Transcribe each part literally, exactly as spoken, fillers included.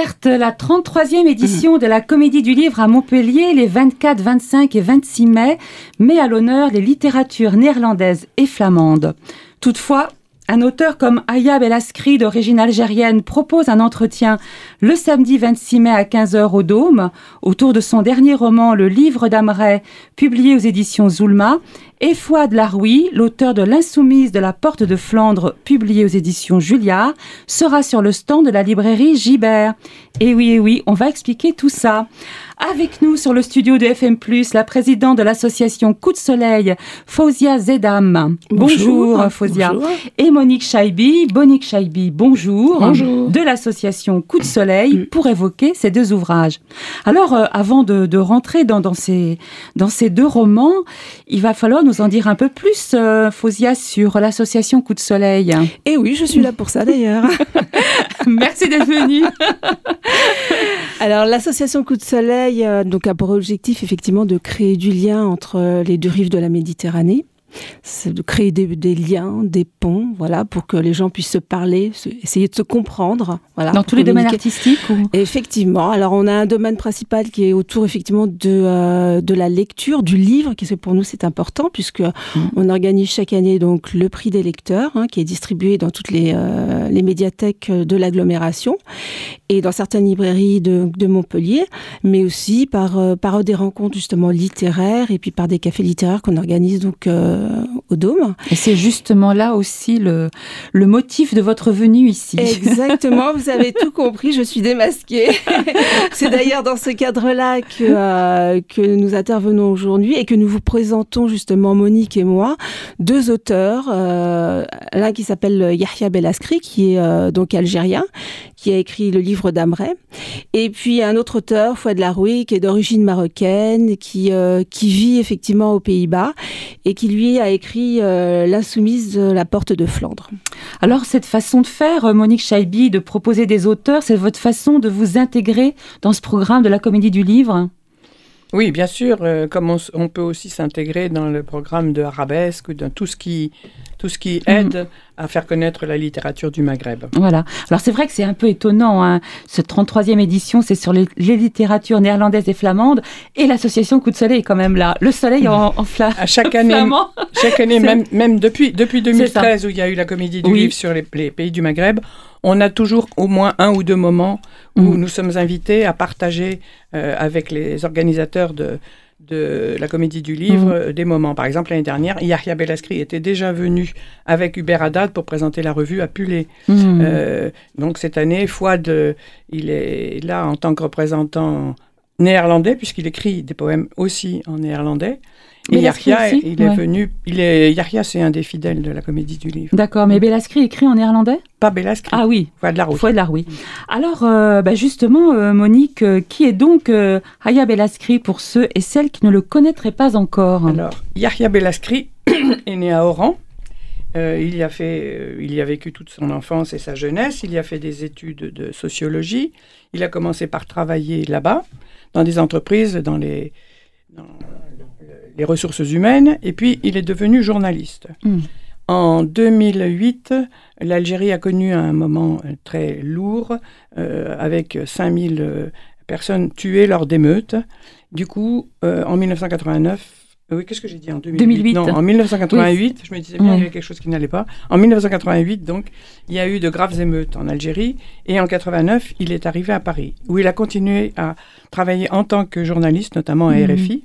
certes la trente-troisième édition de la Comédie du Livre à Montpellier les vingt-quatre, vingt-cinq et vingt-six mai met à l'honneur les littératures néerlandaises et flamandes. Toutefois, un auteur comme Aya Belaskri, d'origine algérienne, propose un entretien le samedi vingt-six mai à quinze heures au Dôme, autour de son dernier roman, Le Livre d'Amret, publié aux éditions Zulma, et Fouad Laroui, l'auteur de L'Insoumise de la Porte de Flandre, publié aux éditions Julliard, sera sur le stand de la librairie Gibert. Et oui, et oui, on va expliquer tout ça. Avec nous sur le studio de F M plus, la présidente de l'association Coup de Soleil, Fawzia Zedam. Bonjour, bonjour Fawzia. Bonjour. Et Monique Chaibi. Monique Chaibi, bonjour. Bonjour. De l'association Coup de Soleil mmh. pour évoquer ces deux ouvrages. Alors, euh, avant de, de rentrer dans, dans, ces, dans ces deux romans, il va falloir nous en dire un peu plus, euh, Fawzia, sur l'association Coup de Soleil. Et oui, je suis là pour ça d'ailleurs. Merci d'être venue. Alors, l'association Coup de Soleil euh, donc, a pour objectif effectivement de créer du lien entre les deux rives de la Méditerranée. C'est de créer des, des liens, des ponts, voilà, pour que les gens puissent se parler, se, essayer de se comprendre. Voilà, dans tous les domaines artistiques ou... Effectivement. Alors, on a un domaine principal qui est autour, effectivement, de, euh, de la lecture, du livre, qui pour nous, c'est important, puisque mmh. on organise chaque année donc, le prix des lecteurs, hein, qui est distribué dans toutes les, euh, les médiathèques de l'agglomération et dans certaines librairies de, de Montpellier, mais aussi par, euh, par des rencontres, justement, littéraires et puis par des cafés littéraires qu'on organise, donc, euh, au Dôme. Et c'est justement là aussi le, le motif de votre venue ici. Exactement, vous avez tout compris, je suis démasquée. C'est d'ailleurs dans ce cadre-là que, euh, que nous intervenons aujourd'hui et que nous vous présentons justement, Monique et moi, deux auteurs. Euh, l'un qui s'appelle Yahya Belaskri, qui est euh, donc algérien, qui a écrit le livre d'Amret. Et puis un autre auteur, Fouad Laroui, qui est d'origine marocaine, qui, euh, qui vit effectivement aux Pays-Bas et qui lui a écrit euh, L'Insoumise de la Porte de Flandre. Alors cette façon de faire, Monique Chaibi, de proposer des auteurs, c'est votre façon de vous intégrer dans ce programme de la Comédie du Livre ? Oui, bien sûr, euh, comme on, on peut aussi s'intégrer dans le programme de Arabesque ou dans tout ce qui, tout ce qui aide mmh. à faire connaître la littérature du Maghreb. Voilà. Alors c'est vrai que c'est un peu étonnant, hein. Cette trente-troisième édition, c'est sur les, les littératures néerlandaises et flamandes, et l'association Coup de Soleil est quand même là. Le soleil en, en fla- à chaque année, flamand. Chaque année, même, même depuis, depuis deux mille treize, où il y a eu la Comédie du oui. Livre sur les, les pays du Maghreb, on a toujours au moins un ou deux moments où mmh. nous sommes invités à partager euh, avec les organisateurs de, de la Comédie du Livre mmh. des moments. Par exemple, l'année dernière, Yahya Belaskri était déjà venu avec Hubert Haddad pour présenter la revue à Pulé. Mmh. Euh, donc cette année, Fouad, euh, il est là en tant que représentant néerlandais, puisqu'il écrit des poèmes aussi en néerlandais. Et Yahya, il est ouais. venu... Il est, Yahya, c'est un des fidèles de la Comédie du Livre. D'accord, mais Belaskri écrit en néerlandais ? Pas Belaskri. Ah oui. Fouad Laroui. Fouad Laroui. Alors, euh, bah justement, euh, Monique, euh, qui est donc euh, Aya Belaskri pour ceux et celles qui ne le connaîtraient pas encore ? Alors, Yahya Belaskri est né à Oran. Euh, il, y a fait, euh, il y a vécu toute son enfance et sa jeunesse. Il y a fait des études de sociologie. Il a commencé par travailler là-bas, dans des entreprises, dans les... Dans les ressources humaines, et puis il est devenu journaliste. Mmh. En deux mille huit, l'Algérie a connu un moment très lourd, euh, avec cinq mille personnes tuées lors d'émeutes. Du coup, euh, en mille neuf cent quatre-vingt-neuf, euh, oui, qu'est-ce que j'ai dit en deux mille huit? deux mille huit. Non, en mille neuf cent quatre-vingt-huit, oui. Je me disais bien, mmh. il y avait quelque chose qui n'allait pas. En mille neuf cent quatre-vingt-huit, donc, il y a eu de graves émeutes en Algérie, et en quatre-vingt-neuf, il est arrivé à Paris, où il a continué à travailler en tant que journaliste, notamment à mmh. R F I.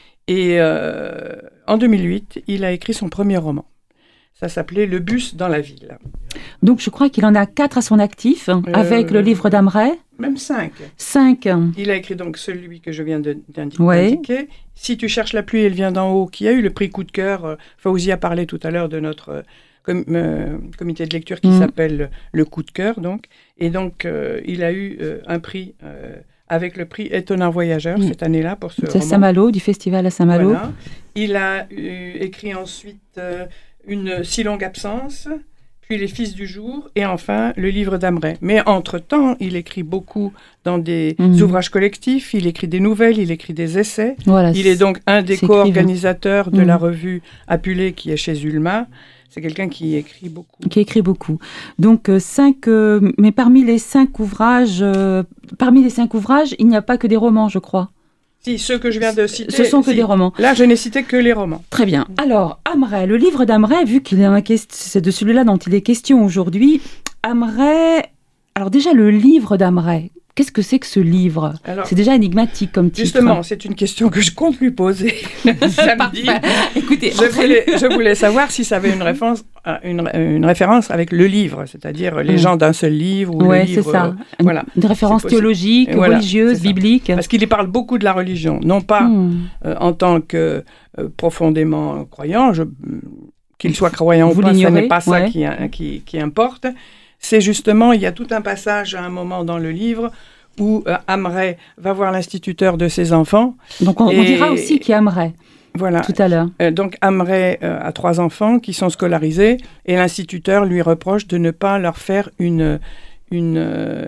Et euh, en deux mille huit, il a écrit son premier roman. Ça s'appelait Le bus dans la ville. Donc je crois qu'il en a quatre à son actif, euh, avec le livre d'Amret. Même cinq. Cinq. Il a écrit donc celui que je viens de, d'indiquer. Ouais. Si tu cherches la pluie, elle vient d'en haut, qui a eu le prix coup de cœur. Fawzia parlait tout à l'heure de notre euh, com- euh, comité de lecture qui mmh. s'appelle le coup de cœur. Donc. Et donc, euh, il a eu euh, un prix... Euh, avec le prix Étonnant Voyageur, mmh. cette année-là, pour ce C'est roman. Saint-Malo, du festival à Saint-Malo. Voilà. Il a eu, écrit ensuite euh, Une si longue absence, puis Les Fils du Jour, et enfin le livre d'Amret. Mais entre-temps, il écrit beaucoup dans des mmh. ouvrages collectifs, il écrit des nouvelles, il écrit des essais. Voilà, il est donc un des co-organisateurs de mmh. la revue Apulée qui est chez Ulma. C'est quelqu'un qui écrit beaucoup. Qui écrit beaucoup. Donc, euh, cinq, euh, mais parmi les cinq ouvrages, euh, parmi les cinq ouvrages, il n'y a pas que des romans, je crois. Si, ceux que je viens de citer. Ce sont que si. des romans. Là, je n'ai cité que les romans. Très bien. Alors, Amret, le livre d'Amret, vu qu'il est un quest... c'est de celui-là dont il est question aujourd'hui. Amret. Alors, déjà, le livre d'Amret. Qu'est-ce que c'est que ce livre ? Alors, c'est déjà énigmatique comme titre. Justement, c'est une question que je compte lui poser samedi. Écoutez, je voulais, je voulais savoir si ça avait une référence, une, une référence avec le livre, c'est-à-dire les mmh. gens d'un seul livre ou ouais, le livre. c'est ça. Euh, voilà. Une référence théologique, voilà, religieuse, biblique. Parce qu'il y parle beaucoup de la religion, non pas mmh. euh, en tant que euh, profondément croyant, je, qu'il soit croyant Vous ou pas, ce n'est pas ça ouais. qui, qui, qui importe. C'est justement, il y a tout un passage à un moment dans le livre où euh, Amret va voir l'instituteur de ses enfants. Donc on, et... on dira aussi qu'il y a Amret. Voilà. Tout à l'heure. Euh, donc Amret euh, a trois enfants qui sont scolarisés et l'instituteur lui reproche de ne pas leur faire une, une, euh,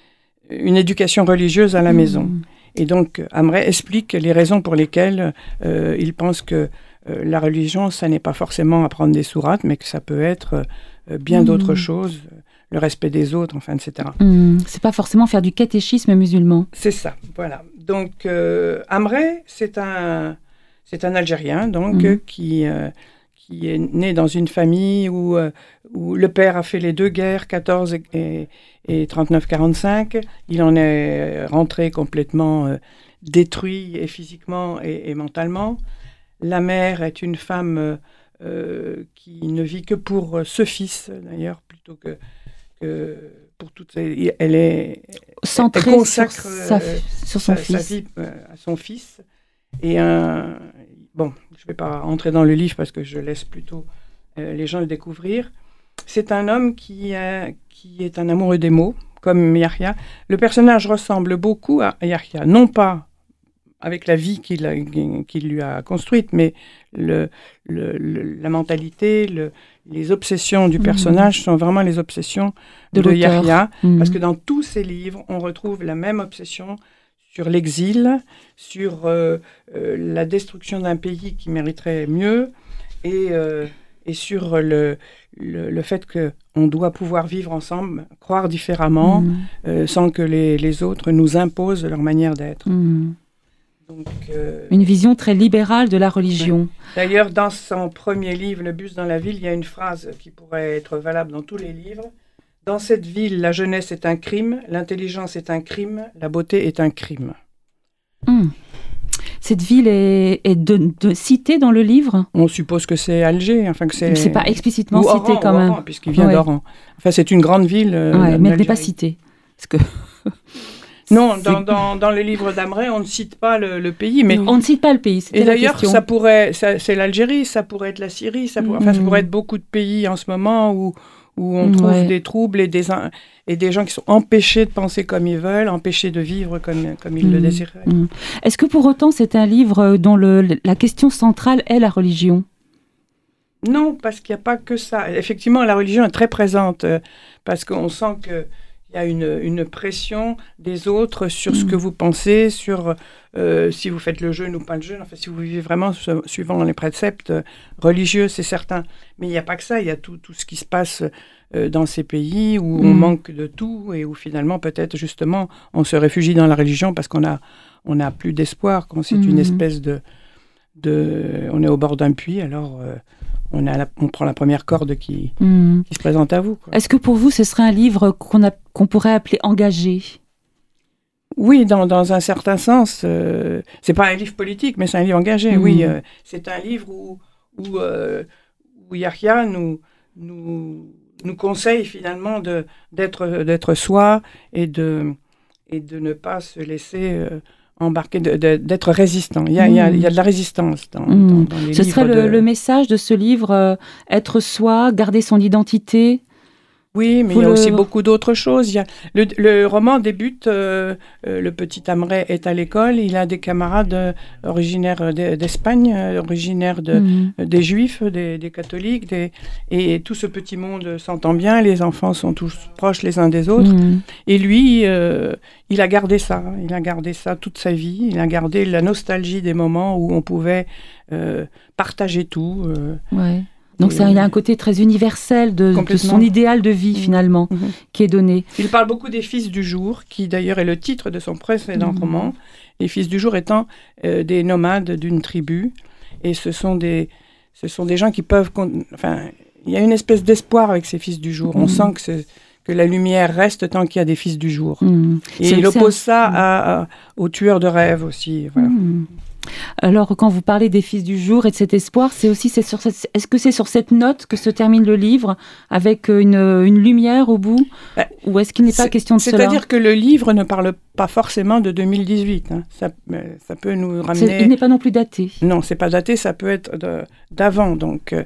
une éducation religieuse à la mmh. maison. Et donc Amret explique les raisons pour lesquelles euh, il pense que euh, la religion, ça n'est pas forcément apprendre des sourates, mais que ça peut être euh, bien mmh. d'autres choses. Le respect des autres, enfin, et cetera. Mmh, c'est pas forcément faire du catéchisme musulman. C'est ça, voilà. Donc, euh, Amret, c'est un, c'est un Algérien, donc, mmh. euh, qui, euh, qui est né dans une famille où, euh, où le père a fait les deux guerres, quatorze et, et trente-neuf quarante-cinq. Il en est rentré complètement euh, détruit, et physiquement et, et mentalement. La mère est une femme euh, qui ne vit que pour euh, ce fils, d'ailleurs, plutôt que... que pour toutes ces, elle est centrée elle consacre sur, sa, euh, sur son sa, fils. sa vie euh, à son fils. Et un, bon, je ne vais pas entrer dans le livre parce que je laisse plutôt euh, les gens le découvrir. C'est un homme qui, a, qui est un amoureux des mots, comme Yahya. Le personnage ressemble beaucoup à Yahya, non pas avec la vie qu'il, a, qu'il lui a construite, mais le, le, le, la mentalité, le, les obsessions du personnage mmh. sont vraiment les obsessions de, de Yahya, mmh. parce que dans tous ses livres, on retrouve la même obsession sur l'exil, sur euh, euh, la destruction d'un pays qui mériterait mieux, et, euh, et sur le, le, le fait qu'on doit pouvoir vivre ensemble, croire différemment, mmh. euh, sans que les, les autres nous imposent leur manière d'être. Mmh. Donc, euh, une vision très libérale de la religion. Ouais. D'ailleurs, dans son premier livre, Le bus dans la ville, il y a une phrase qui pourrait être valable dans tous les livres. Dans cette ville, la jeunesse est un crime, l'intelligence est un crime, la beauté est un crime. Mmh. Cette ville est, est de, de citée dans le livre ? On suppose que c'est Alger, enfin que c'est. C'est pas explicitement ou cité Oran, quand même. Oran, puisqu'il vient ouais. d'Oran. Enfin, c'est une grande ville. Euh, ouais, mais elle n'est pas citée. Parce que. Non, dans, dans, dans le livre d'Amret, on ne cite pas le, le pays. Mais... On ne cite pas le pays, c'était Et la d'ailleurs, question. ça pourrait, ça, c'est l'Algérie, ça pourrait être la Syrie, ça pourrait, mmh. enfin, ça pourrait être beaucoup de pays en ce moment où, où on trouve ouais. des troubles et des, et des gens qui sont empêchés de penser comme ils veulent, empêchés de vivre comme, comme ils mmh. le désiraient. Mmh. Est-ce que pour autant, c'est un livre dont le, la question centrale est la religion ? Non, parce qu'il n'y a pas que ça. Effectivement, la religion est très présente, euh, parce qu'on sent que il y a une, une pression des autres sur mmh. ce que vous pensez, sur euh, si vous faites le jeûne ou pas le jeûne, enfin si vous vivez vraiment su- suivant les préceptes euh, religieux, c'est certain. Mais il n'y a pas que ça, il y a tout, tout ce qui se passe euh, dans ces pays où mmh. on manque de tout et où finalement peut-être justement on se réfugie dans la religion parce qu'on a, on a plus d'espoir, quand c'est mmh. une espèce de, de... On est au bord d'un puits, alors... Euh, On, a la, on prend la première corde qui, mmh. qui se présente à vous. Quoi. Est-ce que pour vous, ce serait un livre qu'on, a, qu'on pourrait appeler engagé ? Oui, dans, dans un certain sens. Euh, c'est pas un livre politique, mais c'est un livre engagé. Mmh. Oui, euh, c'est un livre où, où, euh, où Yahya nous, nous, nous conseille finalement de, d'être, d'être soi et de, et de ne pas se laisser... Euh, embarqué, de, de, d'être résistant. Il y, a, mmh. il, y a, il y a de la résistance dans, mmh. dans, dans les ce livres. Ce serait le, de... le message de ce livre, euh, être soi, garder son identité, Oui, mais Vous il y a le... aussi beaucoup d'autres choses. Il y a... le, le roman débute, euh, euh, le petit Amret est à l'école, il a des camarades euh, originaires d'Espagne, euh, originaires de, mmh. euh, des Juifs, des, des catholiques, des... et tout ce petit monde s'entend bien, les enfants sont tous proches les uns des autres. Mmh. Et lui, euh, il a gardé ça, il a gardé ça toute sa vie, il a gardé la nostalgie des moments où on pouvait euh, partager tout. Euh, ouais. Donc ça, il y a un côté très universel de, de son idéal de vie, finalement, mmh. qui est donné. Il parle beaucoup des fils du jour, qui d'ailleurs est le titre de son précédent mmh. roman. Les fils du jour étant euh, des nomades d'une tribu. Et ce sont des, ce sont des gens qui peuvent... Enfin, il y a une espèce d'espoir avec ces fils du jour. Mmh. On sent que, c'est, que la lumière reste tant qu'il y a des fils du jour. Mmh. Et c'est il oppose ça à, à, aux tueurs de rêves aussi. Voilà. Mmh. Alors, quand vous parlez des fils du jour et de cet espoir, c'est aussi, c'est sur cette, est-ce que c'est sur cette note que se termine le livre, avec une, une lumière au bout, ben, ou est-ce qu'il n'est pas question de c'est-à-dire cela ? C'est-à-dire que le livre ne parle pas forcément de deux mille dix-huit. Hein. Ça, ça peut nous ramener... C'est, il n'est pas non plus daté. Non, c'est pas daté, ça peut être de, d'avant. Donc,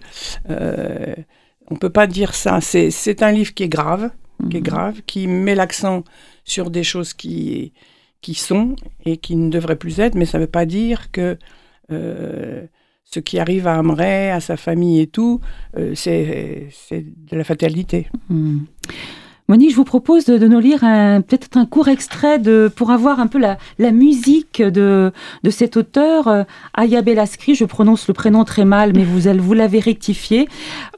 euh, on ne peut pas dire ça. C'est, c'est un livre qui est grave, mmh. qui est grave, qui met l'accent sur des choses qui... qui sont et qui ne devraient plus être, mais ça ne veut pas dire que euh, ce qui arrive à Amret, à sa famille et tout, euh, c'est, c'est de la fatalité. Mmh. Monique, je vous propose de, de nous lire un, peut-être un court extrait de, pour avoir un peu la, la musique de, de cet auteur, euh, Aya Belaskri, je prononce le prénom très mal, mais vous, vous l'avez rectifié.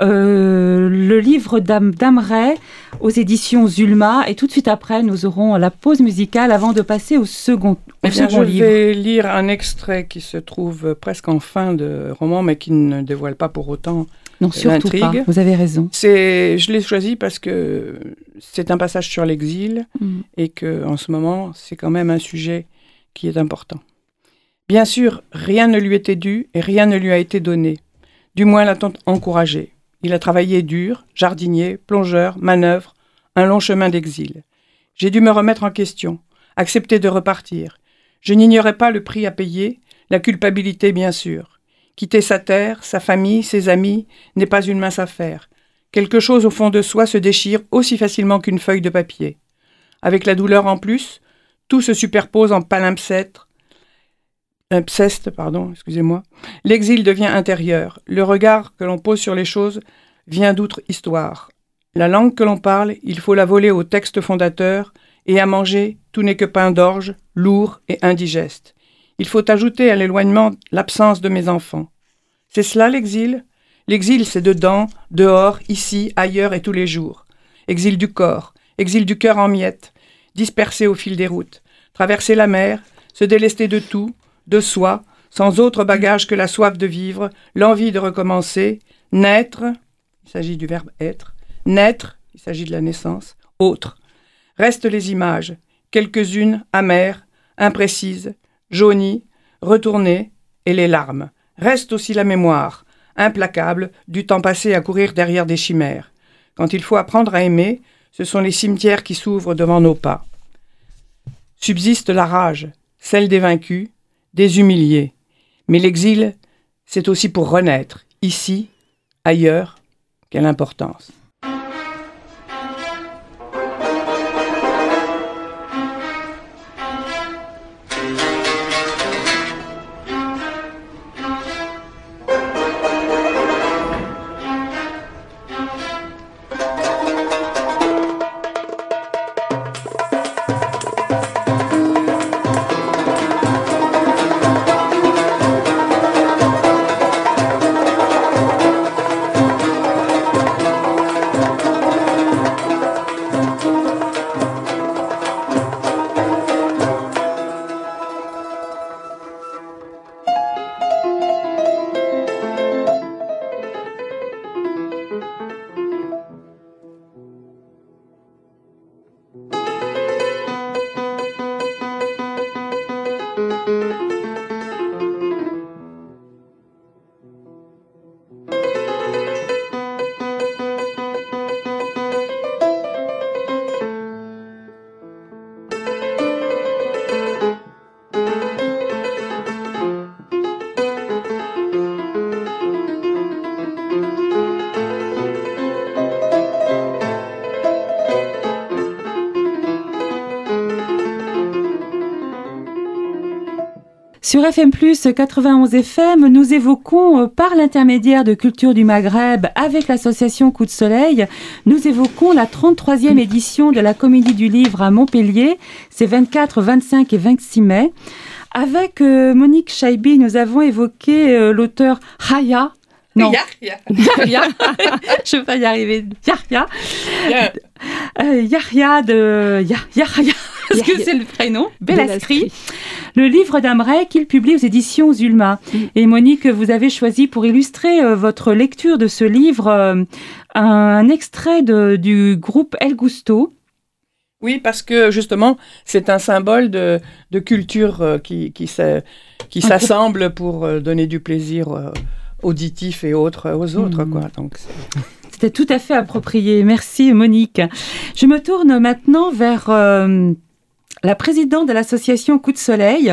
Euh, le livre d'Am, d'Amret aux éditions Zulma, et tout de suite après, nous aurons la pause musicale avant de passer au second, au eh bien, second je livre. Je vais lire un extrait qui se trouve presque en fin de roman, mais qui ne dévoile pas pour autant non, surtout l'intrigue. Pas, vous avez raison. C'est, je l'ai choisi parce que c'est un passage sur l'exil mmh. et qu'en ce moment, c'est quand même un sujet qui est important. Bien sûr, rien ne lui était dû et rien ne lui a été donné. Du moins l'a-t-on encouragé. Il a travaillé dur, jardinier, plongeur, manœuvre, un long chemin d'exil. J'ai dû me remettre en question, accepter de repartir. Je n'ignorais pas le prix à payer, la culpabilité bien sûr. Quitter sa terre, sa famille, ses amis, n'est pas une mince affaire. Quelque chose au fond de soi se déchire aussi facilement qu'une feuille de papier. Avec la douleur en plus, tout se superpose en palimpseste, un pseste, pardon, excusez-moi. L'exil devient intérieur. Le regard que l'on pose sur les choses vient d'outre histoire. La langue que l'on parle, il faut la voler au texte fondateur, et à manger, tout n'est que pain d'orge, lourd et indigeste. Il faut ajouter à l'éloignement l'absence de mes enfants. C'est cela l'exil ? L'exil, c'est dedans, dehors, ici, ailleurs et tous les jours. Exil du corps, exil du cœur en miettes, dispersé au fil des routes. Traverser la mer, se délester de tout, de soi, sans autre bagage que la soif de vivre, l'envie de recommencer, naître, il s'agit du verbe être, naître, il s'agit de la naissance, autre. Restent les images, quelques-unes amères, imprécises, jaunies, retournées, et les larmes. Reste aussi la mémoire, implacable, du temps passé à courir derrière des chimères. Quand il faut apprendre à aimer, ce sont les cimetières qui s'ouvrent devant nos pas. Subsiste la rage, celle des vaincus, des humiliés. Mais l'exil, c'est aussi pour renaître, ici, ailleurs. Quelle importance! Sur F M plus quatre-vingt-onze F M, nous évoquons, euh, par l'intermédiaire de Culture du Maghreb, avec l'association Coup de Soleil, nous évoquons la trente-troisième édition de la Comédie du Livre à Montpellier, c'est vingt-quatre, vingt-cinq et vingt-six mai. Avec euh, Monique Chaibi, nous avons évoqué euh, l'auteur Haya. Non. Yahya. Yahya. Je vais pas y arriver. Yahya. Yeah. Euh, Yahya de Yah- Yahya. Parce que c'est le prénom. Bellaskri. Le livre d'Amrei qu'il publie aux éditions Zulma. Mm. Et Monique, vous avez choisi pour illustrer euh, votre lecture de ce livre euh, un, un extrait de, du groupe El Gusto. Oui, parce que justement, c'est un symbole de, de culture euh, qui, qui, s'a, qui s'assemble pour euh, donner du plaisir euh, auditif et autres aux autres. Mmh. Quoi. Donc, c'est... C'était tout à fait approprié. Merci Monique. Je me tourne maintenant vers euh, la présidente de l'association Coup de Soleil,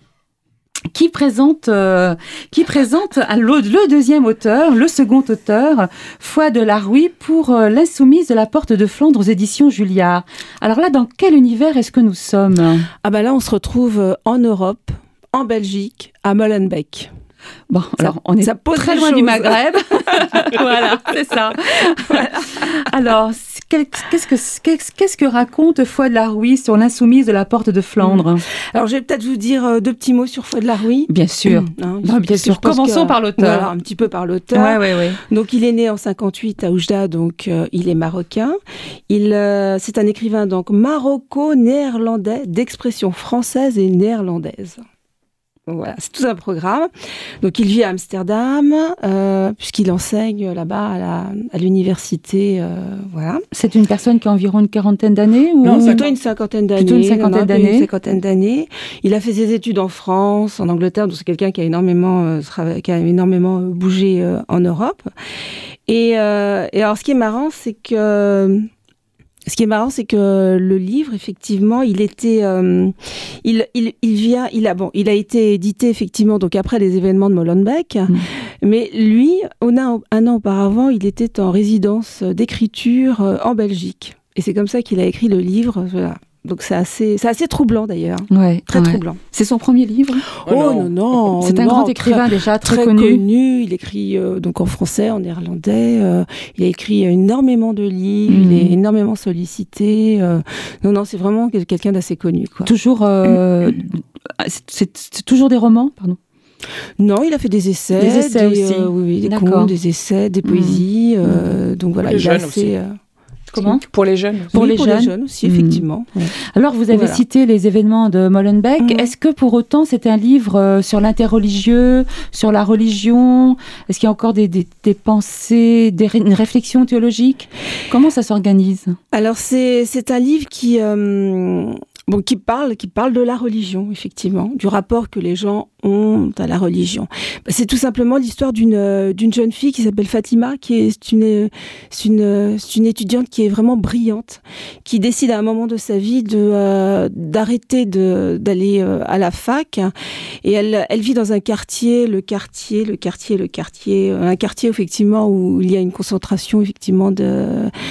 qui présente, euh, qui présente le, le deuxième auteur, le second auteur, Fouad Laroui, pour euh, L'Insoumise de la Porte de Flandre aux éditions Julliard. Alors là, dans quel univers est-ce que nous sommes ? Ah ben là, on se retrouve en Europe, en Belgique, à Molenbeek. Bon, ça, alors on est très loin choses. du Maghreb. Voilà, c'est ça. Voilà. Alors, qu'est-ce que, qu'est-ce, qu'est-ce que raconte Fouad Laroui sur l'insoumise de la Porte de Flandre ? Alors, je vais peut-être vous dire deux petits mots sur Fouad Laroui. Bien sûr. Mmh. Hein, non, bien sûr. Commençons que, par l'auteur. Voilà, un petit peu par l'auteur. Ouais, ouais, ouais. Donc, il est né en cinquante-huit à Oujda, donc euh, il est marocain. Il, euh, c'est un écrivain donc maroco-néerlandais d'expression française et néerlandaise. Donc voilà, c'est tout un programme. Donc il vit à Amsterdam, euh, puisqu'il enseigne là-bas à, la, à l'université. Euh, voilà. C'est une personne qui a environ une quarantaine d'années ou... Non, plutôt une cinquantaine d'années. Plutôt une cinquantaine d'années. Une cinquantaine d'années. Il a fait ses études en France, en Angleterre. Donc c'est quelqu'un qui a énormément, euh, travaillé, qui a énormément bougé euh, en Europe. Et, euh, et alors ce qui est marrant, c'est que... Ce qui est marrant, c'est que le livre, effectivement, il était, euh, il, il, il vient, il a, bon, il a été édité effectivement donc après les événements de Molenbeek, mmh. mais lui, on a un an auparavant, il était en résidence d'écriture en Belgique, et c'est comme ça qu'il a écrit le livre. Voilà. Donc c'est assez, c'est assez troublant d'ailleurs. Ouais, très ouais. troublant. C'est son premier livre ? Oh, oh non, non. C'est un non, grand écrivain très, déjà, très, très connu. connu. Il écrit euh, donc en français, en néerlandais. Euh, il a écrit énormément de livres. Mmh. Il est énormément sollicité. Euh, non, non, c'est vraiment quelqu'un d'assez connu, quoi. Toujours, euh, mmh. c'est, c'est, c'est toujours des romans, pardon. Non, il a fait des essais, des essais des, aussi. Euh, oui, des contes, des essais, des poésies. Mmh. Euh, donc voilà, les il est assez. Euh, Comment ? Pour les jeunes. Pour, oui, les, pour jeunes. les jeunes aussi, effectivement. Mmh. Alors, vous avez voilà. cité les événements de Molenbeek. Mmh. Est-ce que pour autant, c'est un livre euh, sur l'interreligieux, sur la religion ? Est-ce qu'il y a encore des, des, des pensées, des, une réflexion théologique ? Comment ça s'organise ? Alors, c'est, c'est un livre qui... Euh, Bon, qui parle, qui parle de la religion, effectivement, du rapport que les gens ont à la religion. C'est tout simplement l'histoire d'une euh, d'une jeune fille qui s'appelle Fatima, qui est une c'est une c'est une étudiante qui est vraiment brillante, qui décide à un moment de sa vie de euh, d'arrêter de d'aller euh, à la fac, et elle elle vit dans un quartier, le quartier, le quartier, le quartier, un quartier effectivement où il y a une concentration effectivement de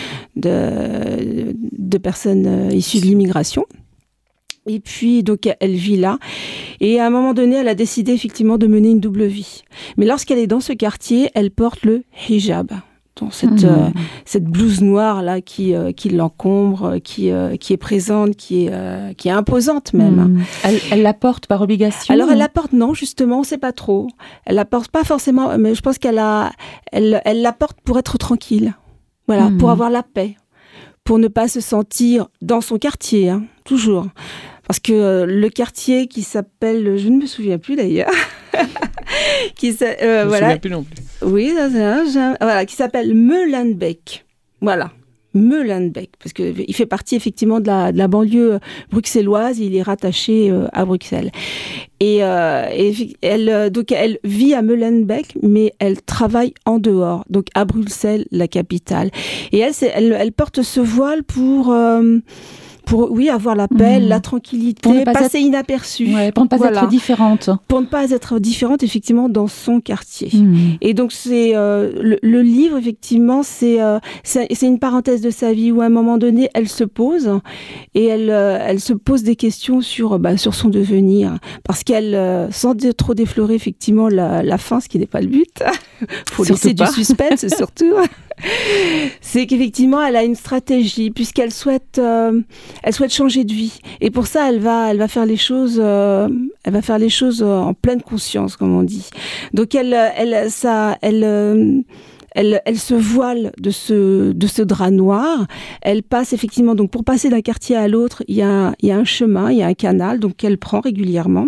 de de personnes issues de l'immigration. Et puis, donc, elle vit là. Et à un moment donné, elle a décidé effectivement de mener une double vie. Mais lorsqu'elle est dans ce quartier, elle porte le hijab. Donc, cette, mmh. euh, cette blouse noire là qui, euh, qui l'encombre, qui, euh, qui est présente, qui est, euh, qui est imposante même. Mmh. Elle, elle la porte par obligation ? Alors, elle la porte, non, justement, on ne sait pas trop. Elle la porte pas forcément, mais je pense qu'elle a, elle, elle la porte pour être tranquille. Voilà, mmh. pour avoir la paix. Pour ne pas se sentir dans son quartier, hein, toujours. Parce que euh, le quartier qui s'appelle, je ne me souviens plus d'ailleurs, qui euh, je ne voilà. me souviens plus non plus. Oui, voilà, qui s'appelle Molenbeek. Voilà, Molenbeek, parce que il fait partie effectivement de la, de la banlieue bruxelloise. Il est rattaché euh, à Bruxelles. Et, euh, et elle, donc elle vit à Molenbeek, mais elle travaille en dehors, donc à Bruxelles, la capitale. Et elle, c'est, elle, elle porte ce voile pour. Euh, pour oui avoir la paix, mmh. la tranquillité, pour ne pas passer être... inaperçue, ouais, pour ne pas voilà. être différente, pour ne pas être différente effectivement dans son quartier. Mmh. Et donc c'est euh, le, le livre effectivement c'est, euh, c'est c'est une parenthèse de sa vie où à un moment donné elle se pose et elle euh, elle se pose des questions sur bah, sur son devenir parce qu'elle euh, sans trop déflorer effectivement la, la fin, ce qui n'est pas le but. Faut surtout laisser pas. du suspense surtout. C'est qu'effectivement elle a une stratégie puisqu'elle souhaite euh, elle souhaite changer de vie et pour ça elle va elle va faire les choses euh, elle va faire les choses en pleine conscience comme on dit. Donc elle elle ça elle euh, Elle, elle se voile de ce, de ce drap noir. Elle passe effectivement, donc pour passer d'un quartier à l'autre, il y a, il y a un chemin, il y a un canal, donc qu'elle prend régulièrement.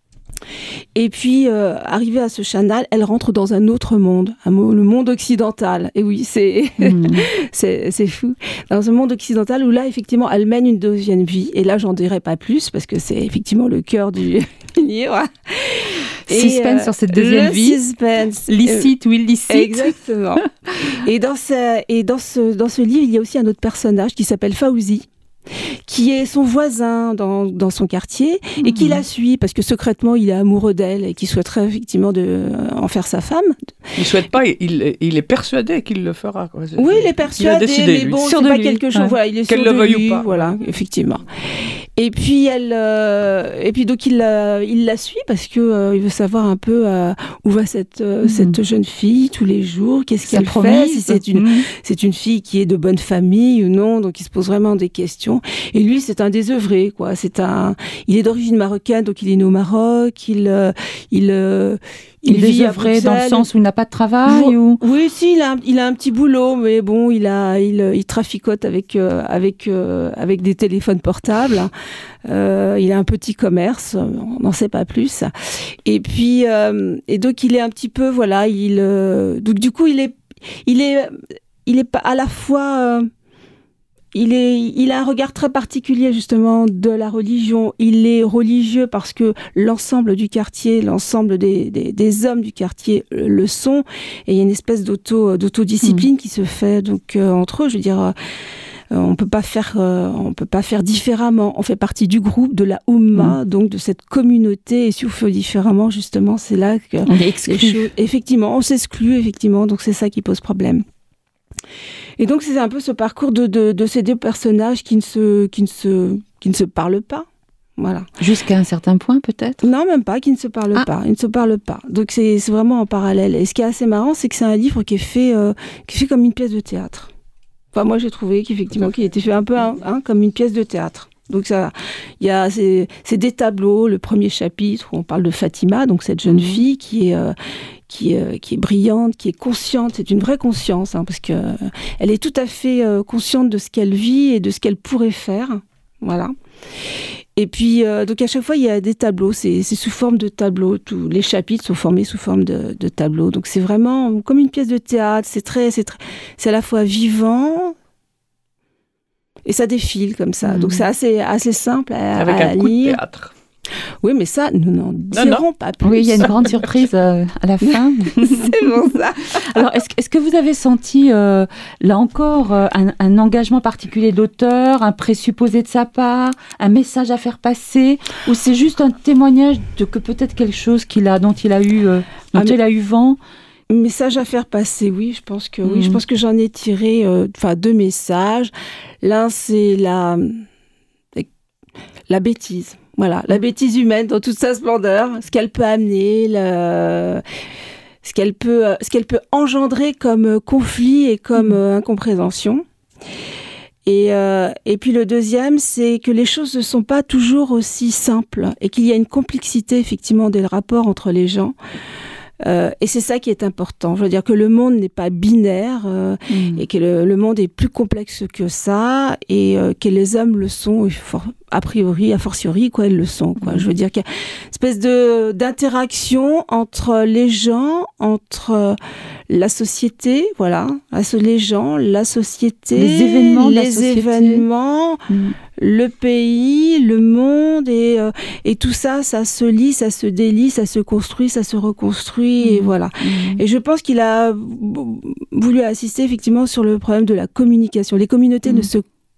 Et puis, euh, arrivée à ce canal, elle rentre dans un autre monde, un mo- le monde occidental. Et oui, c'est, mmh. c'est, c'est fou. Dans un monde occidental où là, effectivement, elle mène une deuxième vie. Et là, j'en dirai pas plus parce que c'est effectivement le cœur du livre. Et suspense euh, sur cette deuxième le vie. Suspense. Licite ou illicite. Exactement. Et, dans ce, et dans, ce, dans ce livre, il y a aussi un autre personnage qui s'appelle Fauzi, qui est son voisin dans, dans son quartier mmh. et qui la suit parce que secrètement il est amoureux d'elle et qui souhaiterait effectivement de, euh, en faire sa femme. Il ne souhaite pas, il, il est persuadé qu'il le fera. Quoi. Oui, il est persuadé, il a décidé, mais bon, c'est pas lui. quelque chose. Ouais. Voilà, il est Qu'elle sûr le de veuille lui, ou pas. Voilà, effectivement. Et puis elle, euh, et puis donc il la, il la suit parce que euh, il veut savoir un peu euh, où va cette euh, mmh. cette jeune fille tous les jours, qu'est-ce qu'elle fait, si c'est une mmh. c'est une fille qui est de bonne famille ou non. Donc il se pose vraiment des questions. Et lui, c'est un désœuvré, quoi. C'est un, il est d'origine marocaine, donc il est né au Maroc. Il, euh, il, euh, il, il vit à Bruxelles dans le sens où il n'a pas de travail ou... Oui, si, il a, un, il a un petit boulot, mais bon, il a, il, il traficote avec, euh, avec, euh, avec des téléphones portables. Euh, il a un petit commerce, on n'en sait pas plus. Et puis, euh, et donc il est un petit peu, voilà, il, euh, donc du coup, il est, il est, il est pas à la fois. Euh, Il, est, il a un regard très particulier justement de la religion. Il est religieux parce que l'ensemble du quartier, l'ensemble des, des, des hommes du quartier le sont. Et il y a une espèce d'auto, d'autodiscipline mmh. qui se fait donc, euh, entre eux. Je veux dire, euh, on peut pas faire, euh, on peut pas faire différemment. On fait partie du groupe, de la Oumma, mmh. donc de cette communauté. Et si on fait différemment, justement, c'est là que... On est exclu. Choses, effectivement, on s'exclut, effectivement. Donc c'est ça qui pose problème. Et donc c'est un peu ce parcours de, de, de ces deux personnages qui ne se, qui ne se, qui ne se parlent pas. Voilà. Jusqu'à un certain point peut-être ? Non, même pas, qui ne se parlent ah. pas. Ils ne se parlent pas. Donc c'est, c'est vraiment en parallèle. Et ce qui est assez marrant, c'est que c'est un livre qui est fait, euh, qui est fait comme une pièce de théâtre. Enfin, moi j'ai trouvé qu'effectivement, qu'il était fait un peu hein, hein, comme une pièce de théâtre. Donc ça, il y a c'est, c'est des tableaux. Le premier chapitre où on parle de Fatima, donc cette jeune mmh. fille qui est euh, qui est qui est brillante, qui est consciente. C'est une vraie conscience hein, parce que euh, elle est tout à fait euh, consciente de ce qu'elle vit et de ce qu'elle pourrait faire. Voilà. Et puis euh, donc à chaque fois il y a des tableaux. C'est, c'est sous forme de tableaux. Tous les chapitres sont formés sous forme de, de tableaux. Donc c'est vraiment comme une pièce de théâtre. C'est très c'est très c'est à la fois vivant. Et ça défile comme ça. Mmh. Donc c'est assez, assez simple à, Avec à un coup lire. de théâtre. Oui, mais ça, nous n'en dirons non, non. pas plus. Oui, il y a une grande surprise euh, à la fin. C'est bon ça. Alors, est-ce, est-ce que vous avez senti, euh, là encore, euh, un, un engagement particulier d'auteur, un présupposé de sa part, un message à faire passer, ou c'est juste un témoignage de que peut-être quelque chose qu'il a, dont il a eu, euh, dont ah, il a eu vent? Message à faire passer, oui, je pense que oui, mmh. je pense que j'en ai tiré, enfin euh, deux messages. L'un, c'est la la bêtise, voilà, la bêtise humaine dans toute sa splendeur, ce qu'elle peut amener, le... ce qu'elle peut, ce qu'elle peut engendrer comme conflit et comme mmh. euh, incompréhension. Et, euh, et puis le deuxième, c'est que les choses ne sont pas toujours aussi simples et qu'il y a une complexité effectivement des rapports entre les gens. Euh, et c'est ça qui est important. Je veux dire que le monde n'est pas binaire euh, mmh. et que le, le monde est plus complexe que ça et euh, que les hommes le sont for- a priori, a fortiori, quoi, ils le sont. Quoi. Mmh. Je veux dire qu'il y a une espèce de, d'interaction entre les gens, entre la société, voilà, les gens, la société, les événements, les la société. événements mmh. le pays, le monde et, euh, et tout ça, ça se lie, ça se délie, ça se construit, ça se reconstruit mmh. et voilà. Mmh. Et je pense qu'il a voulu assister effectivement sur le problème de la communication. Les communautés mmh. ne se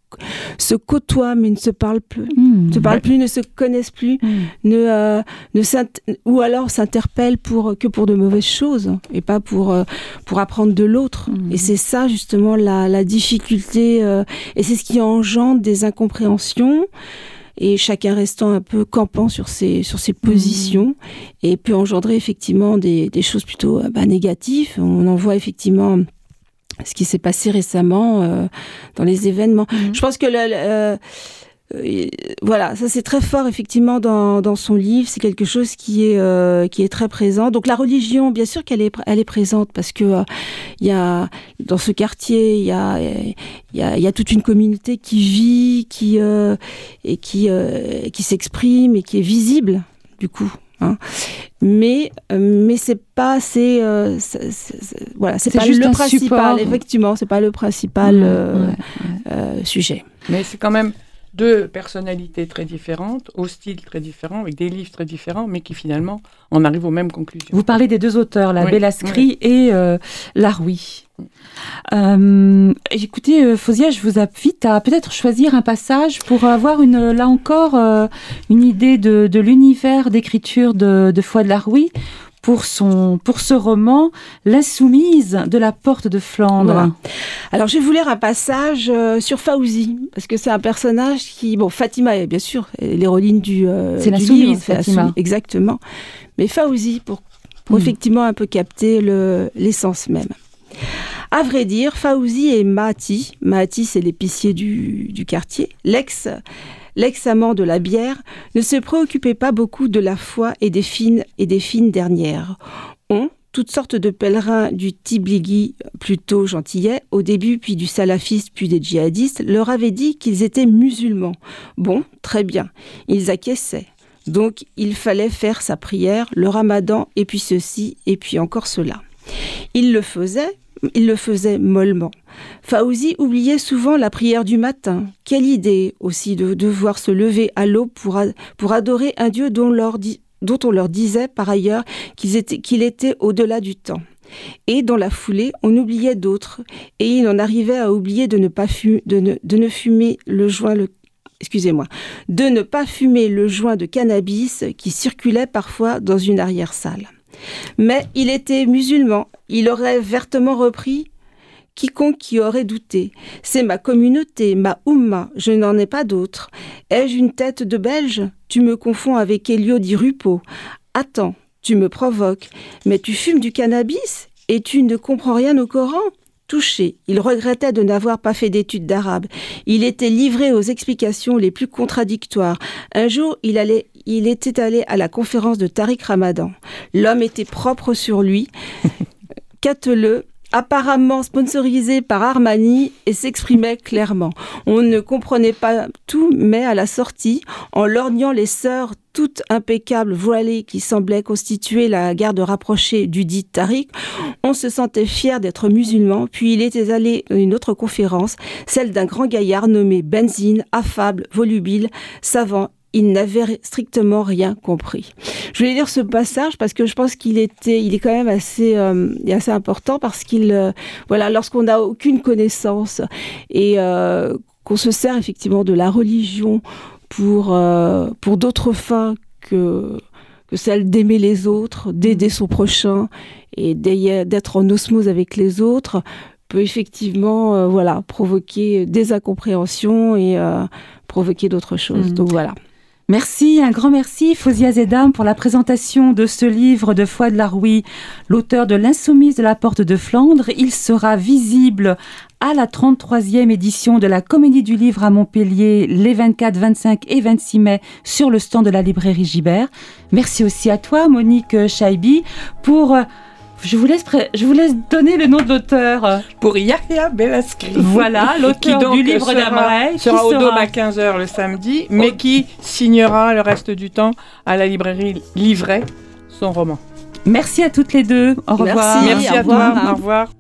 se côtoient mais ne se parlent plus, Mmh. ne se parlent plus, ne se connaissent plus, Mmh. ne, euh, ne ou alors s'interpellent pour, que pour de mauvaises choses et pas pour, euh, pour apprendre de l'autre. Mmh. Et c'est ça justement la, la difficulté euh, et c'est ce qui engendre des incompréhensions. Et chacun restant un peu campant sur ses, sur ses positions, mmh. et peut engendrer effectivement des, des choses plutôt bah, négatives. On en voit effectivement ce qui s'est passé récemment euh, dans les événements. Mmh. Je pense que le, euh, euh, voilà, ça c'est très fort effectivement dans, dans son livre. C'est quelque chose qui est, euh, qui est très présent. Donc la religion, bien sûr qu'elle est, elle est présente parce que euh, y a, dans ce quartier, il y a, il y a, il y a toute une communauté qui vit, qui, euh, et qui, euh, qui s'exprime et qui est visible du coup. Hein. Mais euh, mais c'est pas c'est, euh, c'est, c'est, c'est voilà c'est, c'est pas le principal support. Effectivement c'est pas le principal mmh, euh, ouais, ouais. Euh, sujet. Mais c'est quand même deux personnalités très différentes, au style très différent, avec des livres très différents, mais qui finalement en arrivent aux mêmes conclusions. Vous parlez des deux auteurs, la oui, Bellaskri oui. et euh, Laroui. Euh, écoutez, euh, Fawzia, je vous invite à peut-être choisir un passage pour avoir une, là encore euh, une idée de, de l'univers d'écriture de, de Fouad Laroui pour, son, pour ce roman, L'Insoumise de la Porte de Flandre. Voilà. Alors, je vais vous lire un passage euh, sur Fawzi, parce que c'est un personnage qui... Bon, Fatima, bien sûr, l'héroïne du, euh, c'est du l'Insoumise, livre. C'est Fatima. Exactement. Mais Fawzi, pour, pour mmh. effectivement un peu capter le, l'essence même. À vrai dire, Fawzi et Mahati, Mahati c'est l'épicier du, du quartier, l'ex, l'ex-amant de la bière, ne se préoccupaient pas beaucoup de la foi et des fines, et des fines dernières. On, toutes sortes de pèlerins du Tiblighi plutôt gentillets, au début puis du salafiste puis des djihadistes, leur avaient dit qu'ils étaient musulmans. Bon, très bien, ils acquiesçaient. Donc il fallait faire sa prière, le ramadan, et puis ceci, et puis encore cela. Ils le faisaient, Il le faisait mollement. Fawzi oubliait souvent la prière du matin. Quelle idée aussi de devoir se lever à l'aube pour, a, pour adorer un Dieu dont, leur di, dont on leur disait par ailleurs qu'ils étaient, qu'il était au-delà du temps. Et dans la foulée, on oubliait d'autres. Et il en arrivait à oublier de ne pas fumer, de ne, de ne fumer le joint, le, excusez-moi, de ne pas fumer le joint de cannabis qui circulait parfois dans une arrière-salle. Mais il était musulman. Il aurait vertement repris « Quiconque qui aurait douté. C'est ma communauté, ma oumma, je n'en ai pas d'autre. Ai-je une tête de Belge ? Tu me confonds avec Elio di Rupo. Attends, tu me provoques. Mais tu fumes du cannabis et tu ne comprends rien au Coran ? » Touché, il regrettait de n'avoir pas fait d'études d'arabe. Il était livré aux explications les plus contradictoires. Un jour, il, allait, il était allé à la conférence de Tariq Ramadan. L'homme était propre sur lui, cateleux, apparemment sponsorisé par Armani et s'exprimait clairement. On ne comprenait pas tout, mais à la sortie, en lorgnant les sœurs toutes impeccables voilées qui semblaient constituer la garde rapprochée du dit Tariq, on se sentait fier d'être musulman. Puis il était allé à une autre conférence, celle d'un grand gaillard nommé Benzine, affable, volubile, savant. Il n'avait strictement rien compris. Je vais lire ce passage parce que je pense qu'il était, il est quand même assez, euh, assez important parce qu'il, euh, voilà, lorsqu'on n'a aucune connaissance et euh, qu'on se sert effectivement de la religion pour euh, pour d'autres fins que que celle d'aimer les autres, d'aider son prochain et d'être en osmose avec les autres, peut effectivement, euh, voilà, provoquer des incompréhensions et euh, provoquer d'autres choses. Mmh. Donc voilà. Merci, un grand merci Fawzia Zedam pour la présentation de ce livre de Fouad Laroui, l'auteur de L'Insoumise de la Porte de Flandre. Il sera visible à la trente-troisième édition de la Comédie du Livre à Montpellier les vingt-quatre, vingt-cinq et vingt-six mai sur le stand de la librairie Gibert. Merci aussi à toi Monique Chaibi pour... Je vous, laisse pré... je vous laisse donner le nom de l'auteur. Pour Yahya Bellaskri. Voilà, l'auteur du livre d'Amraï. Qui sera au Dôme à quinze heures le samedi, mais oh. qui signera le reste du temps à la librairie Livret son roman. Merci à toutes les deux. Au revoir. Merci, Merci à toi. Au revoir.